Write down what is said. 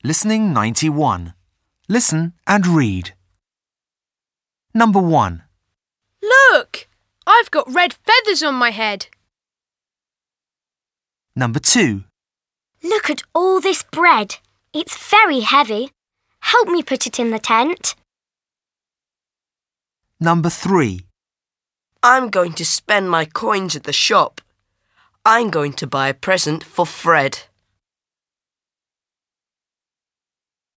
Listening 91. Listen and read. Number 1. Look! I've got red feathers on my head. Number 2. Look at all this bread. It's very heavy. Help me put it in the tent. Number 3. I'm going to spend my coins at the shop. I'm going to buy a present for Fred.